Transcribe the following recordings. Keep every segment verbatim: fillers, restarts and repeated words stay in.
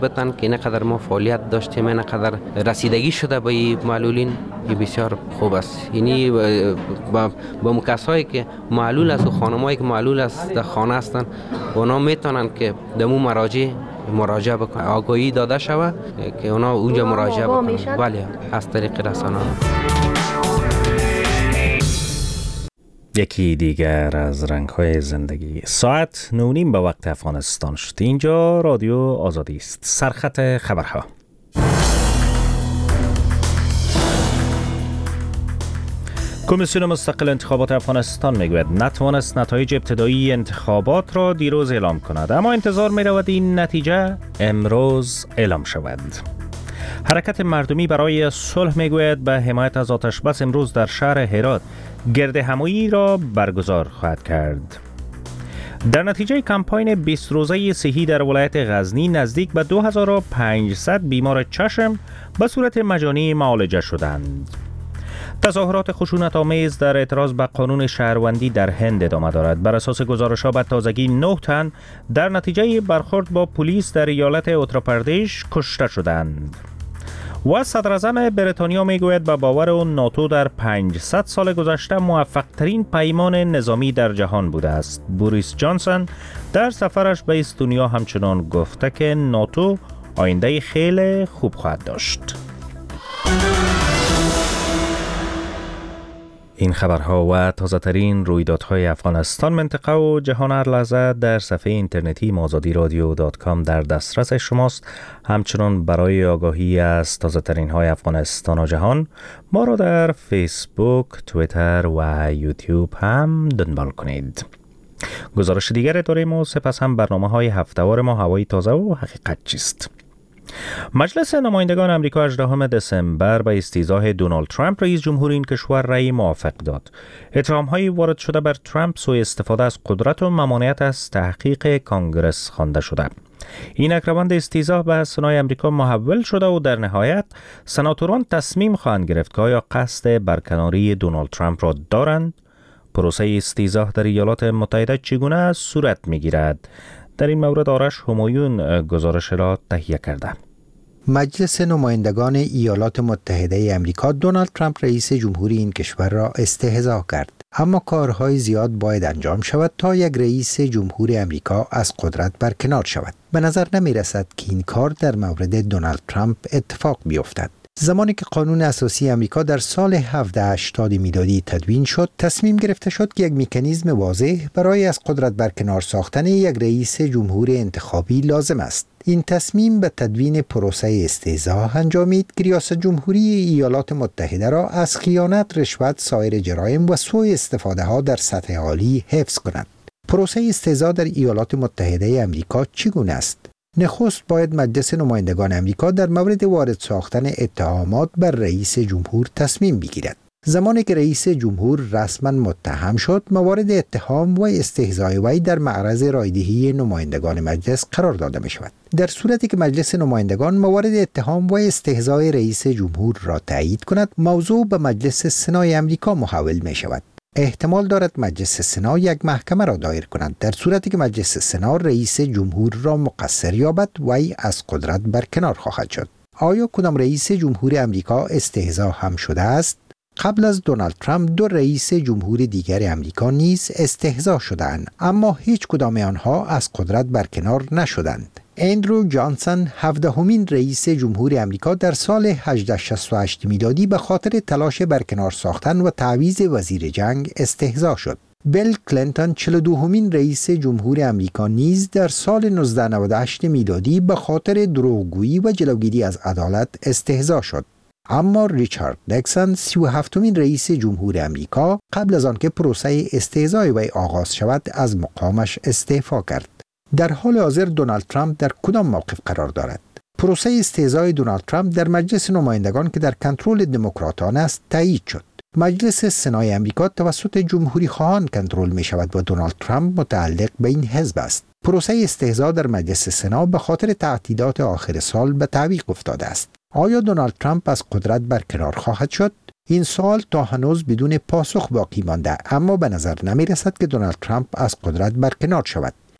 بتن که اینقدر ما فعالیت داشتیم، اینقدر رسیدگی شده به این معلولین، این بسیار خوب است. یعنی با با کسایی که معلول است و خانمایی که معلول است در خانه هستند، اونا میتونن که دمو مراجع مراجعه بکنن، آگاهی داده شود که اونا اونجا مراجعه بکنن. بله، از طریق رسانه. یکی دیگر از رنگ‌های زندگی. ساعت نونیم به وقت افغانستان شد. اینجا رادیو آزادی است. سرخط خبرها. کمیسیون مستقل انتخابات افغانستان میگوید نتوانست نتایج ابتدایی انتخابات را دیروز اعلام کند، اما انتظار می‌رود این نتیجه امروز اعلام شود. حرکت مردمی برای صلح میگوید به حمایت از آتش بس امروز در شهر هرات گرد همایی را برگزار خواهد کرد. در نتیجه کمپاین بیست روزه صحی در ولایت غزنی نزدیک به دو هزار و پانصد بیمار چشم به صورت مجانی معالجه شدند. تظاهرات خشونت‌آمیز در اعتراض به قانون شهروندی در هند ادامه دارد. بر اساس گزارش‌ها به تازگی نه تن در نتیجه برخورد با پلیس در ایالت اتراپردیش کشته شدند. و صدراعظم بریتانیا میگوید به باور اون ناتو در پانصد سال گذشته موفق ترین پیمان نظامی در جهان بوده است. بوریس جانسون در سفرش به استونیا همچنان گفته که ناتو آینده خیلی خوب خواهد داشت. این خبرها و تازه ترین رویدادهای افغانستان، منطقه و جهان هر لحظه در صفحه اینترنتی آزادی رادیو دات کام در دسترس شماست. همچنان برای آگاهی از تازه ترین های افغانستان و جهان ما را در فیسبوک، توییتر و یوتیوب هم دنبال کنید. گزارش دیگر داریم و سپس هم برنامه های هفته‌وار ما هوای تازه و حقیقت چیست. مجلس نمایندگان آمریکا هجدهم دسامبر به استیضاح دونالد ترامپ رئیس جمهور این کشور رأی موافق داد. اتهام‌های وارد شده بر ترامپ سوء استفاده از قدرت و ممانعت از تحقیق کانگرس خوانده شده. این روند استیضاح به سنای آمریکا محول شده و در نهایت سناتوران تصمیم خواهند گرفت که آیا قصد برکناری دونالد ترامپ را دارند. پروسه استیضاح در ایالات متحده چگونه صورت می‌گیرد؟ در این مورد آرش همایون گزارش را تهیه کرده. مجلس نمایندگان ایالات متحده آمریکا دونالد ترامپ رئیس جمهوری این کشور را استهزا کرد، اما کارهای زیاد باید انجام شود تا یک رئیس جمهور آمریکا از قدرت برکنار شود. به نظر نمی رسد که این کار در مورد دونالد ترامپ اتفاق بیفتد. زمانی که قانون اساسی آمریکا در سال هفده هشتاد میلادی تدوین شد، تصمیم گرفته شد که یک مکانیزم واضح برای از قدرت برکنار ساختن یک رئیس جمهور انتخابی لازم است. این تصمیم به تدوین پروسه استیضاح انجامید که ریاست جمهوری ایالات متحده را از خیانت، رشوت، سایر جرایم و سوء استفاده ها در سطح عالی حفظ کند. پروسه استیضاح در ایالات متحده آمریکا چگونه است؟ نخست باید مجلس نمایندگان آمریکا در مورد وارد ساختن اتهامات بر رئیس جمهور تصمیم بگیرد. زمانی که رئیس جمهور رسما متهم شد، موارد اتهام و استهزای وی در معرض رایدهی نمایندگان مجلس قرار داده می شود. در صورتی که مجلس نمایندگان موارد اتهام و استهزای رئیس جمهور را تایید کند، موضوع به مجلس سنای آمریکا محول می شود. احتمال دارد مجلس سنا یک محکمه را دایر کند. در صورتی که مجلس سنا رئیس جمهور را مقصر یابد، وی از قدرت برکنار خواهد شد. آیا کدام رئیس جمهور آمریکا استهزا هم شده است؟ قبل از دونالد ترامپ دو رئیس جمهور دیگر آمریکا نیز استهزا شدند، اما هیچ کدام آنها از قدرت برکنار نشدند. اندرو جانسون هفدهمین رئیس جمهور آمریکا در سال هجده شصت و هشت میلادی به خاطر تلاش برکنار ساختن و تعویض وزیر جنگ استهزا شد. بیل کلینتون چهل و دومین رئیس جمهور آمریکا نیز در سال نوزده نود و هشت میلادی به خاطر دروغگویی و جلوگیری از عدالت استهزا شد. اما ریچارد نیکسون سی و هفتمین رئیس جمهور آمریکا قبل از آنکه پروسه استهزای وی آغاز شود از مقامش استعفا کرد. در حال حاضر دونالد ترامپ در کدام موقف قرار دارد؟ پروسه استهزای دونالد ترامپ در مجلس نمایندگان که در کنترل دموکراتان است تایید شد. مجلس سنای آمریکا توسط جمهوری خواهان کنترل می شود و دونالد ترامپ متعلق به این حزب است. پروسه استهزا در مجلس سنا به خاطر تعطیلات آخر سال به تعویق افتاده است. آیا دونالد ترامپ از قدرت برکنار خواهد شد؟ این سوال تا هنوز بدون پاسخ باقی مانده، اما به نظر نمی رسد که دونالد ترامپ از قدرت برکنار شود.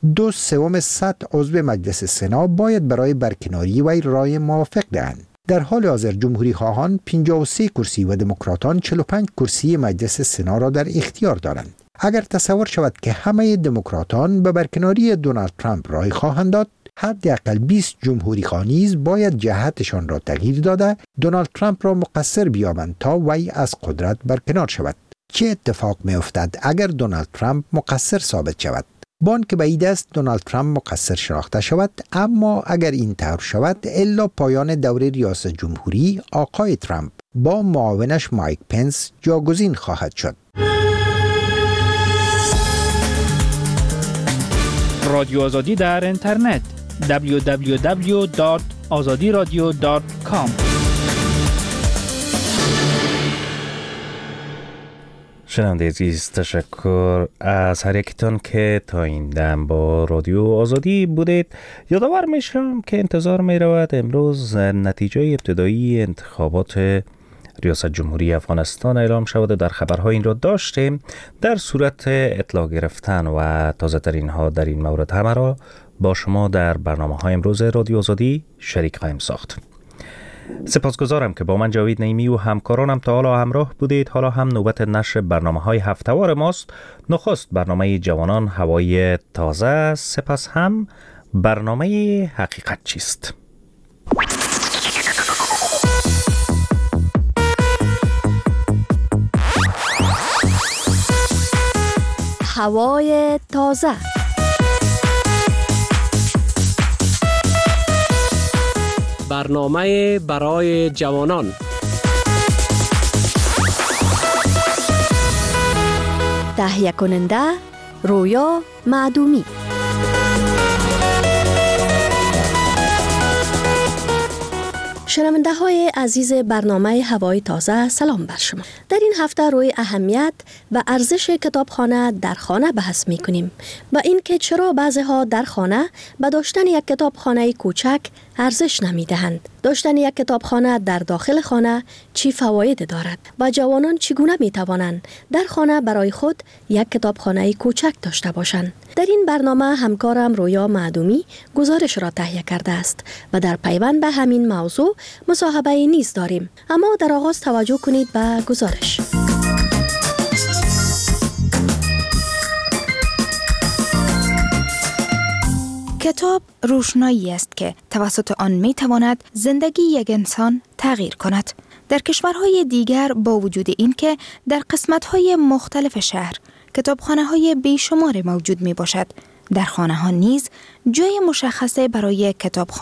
دو سوم صد عضو مجلس سنا باید برای برکناری وی رای موافق دهند. در حال حاضر جمهوری خواهان پنجاه و سه کرسی و دموکراتان چهل و پنج کرسی مجلس سنا را در اختیار دارند. اگر تصور شود که همه دموکراتان به برکناری دونالد ترامپ رای خواهند داد، حداقل بیست جمهوری خواه نیز باید جهتشان را تغییر داده دونالد ترامپ را مقصر بیابند تا وی از قدرت برکنار شود. چه اتفاق می افتد اگر دونالد ترامپ مقصر ثابت شود؟ بان که بعید است دونالد ترامپ مقصر شناخته شود، اما اگر این طور شود الا پایان دوره ریاست جمهوری آقای ترامپ با معاونش مایک پنس جاگزین خواهد شد. رادیو آزادی در اینترنت دبلیو دبلیو دبلیو دات آزادی رادیو دات کام. شنونده عزیز، تشکر از هر یکتان که تا این دم با رادیو آزادی بودید. یادآور میشم که انتظار می رود امروز نتیجه ابتدایی انتخابات ریاست جمهوری افغانستان اعلام شود و در خبرها این را داشتیم. در صورت اطلاع گرفتن و تازه ترین ها در این مورد همه را با شما در برنامه های امروز رادیو آزادی شریک خواهیم ساخت. سپاسگزارم که با من جاوید نعیمی و همکارانم تا حالا همراه بودید. حالا هم نوبت نشر برنامه های هفته‌وار ماست. نخست برنامه جوانان هوای تازه، سپس هم برنامه حقیقت چیست. هوای تازه. برنامه برای جوانان. تهیه کننده رویا معدومی. شنونده های عزیز برنامه هوای تازه، سلام بر شما. در این هفته روی اهمیت و ارزش کتابخانه در خانه بحث می کنیم و این که چرا بعضی ها در خانه به داشتن یک کتابخانه کوچک ارزش نمی دهند. داشتن یک کتابخانه در داخل خانه چی فواید دارد و جوانان چگونه می توانند در خانه برای خود یک کتابخانه کوچک داشته باشند. در این برنامه همکارم رویا معدومی گزارش را تهیه کرده است و در پیوند به همین موضوع مصاحبه نیز داریم. اما در آغاز توجه کنید به گزارش. کتاب روشنایی است که توسط آن می تواند زندگی یک انسان تغییر کند. در کشورهای دیگر با وجود این که در قسمت‌های مختلف شهر کتابخانه‌های بیشمار موجود می باشد، در خانه‌ها نیز جای مشخصه برای کتابخانه